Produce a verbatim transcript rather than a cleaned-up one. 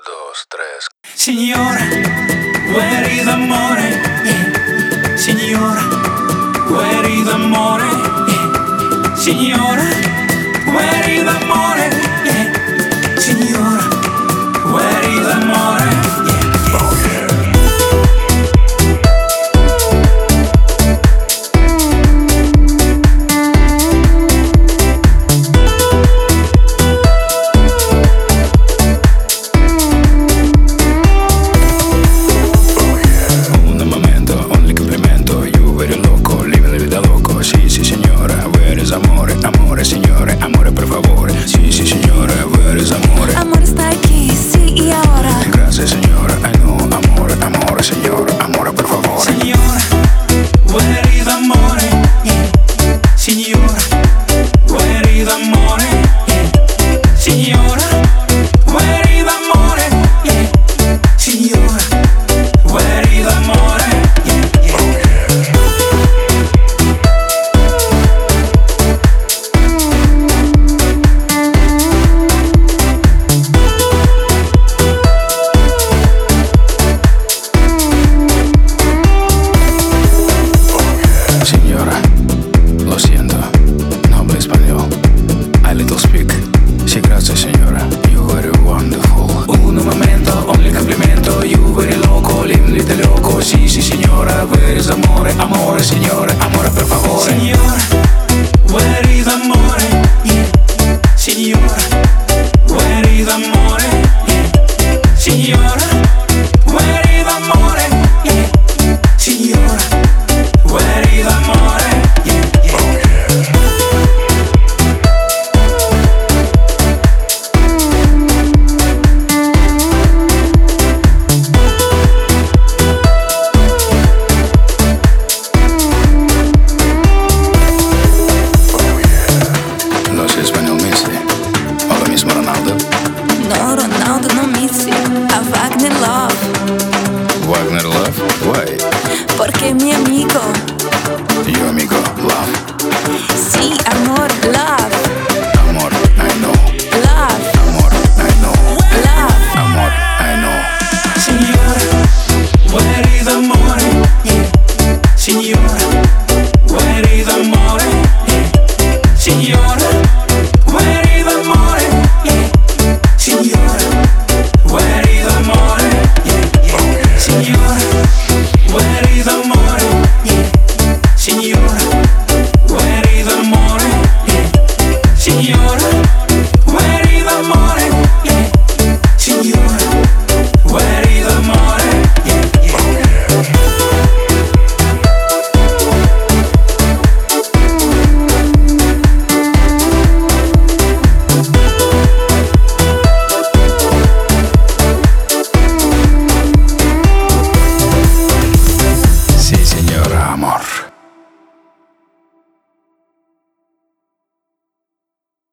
dos, tres. Signora, where is amore? Yeah. Signora, where is amore? Yeah. Signora, where is amore? Yeah. Signora, where is amore? Yeah. Oh yeah. Amore, amore signore, amore per favore. Sì, sì signore, where is amore? Amore stai qui, sì, e ora. Grazie signora, I know, amore, amore signore, amore per favore. Signora, where is amore? Yeah. Signora, where is amore? Yeah. Signora, where is amore? Yeah. Signora, where is amore? Yeah, yeah. Oh, yeah. Signora, lo siento, no hablo español. I little speak. Sì, grazie signora, you very wonderful. Un momento, only complimento. You very loco, lindo de loco. Sì, sì signora, where is amore? Amore signore, amore per favore. Signora, where is amore? Yeah. Signora, where is amore? Yeah. Signora, where is amore? Yeah. Signora, where is amore? Yeah, yeah. Oh, yeah. Oh, yeah. No sé español, Messi. O lo mismo Ronaldo. No, Ronaldo, no Messi. A Wagner Love. Wagner Love? Why? Porque é meu amigo. Io amico.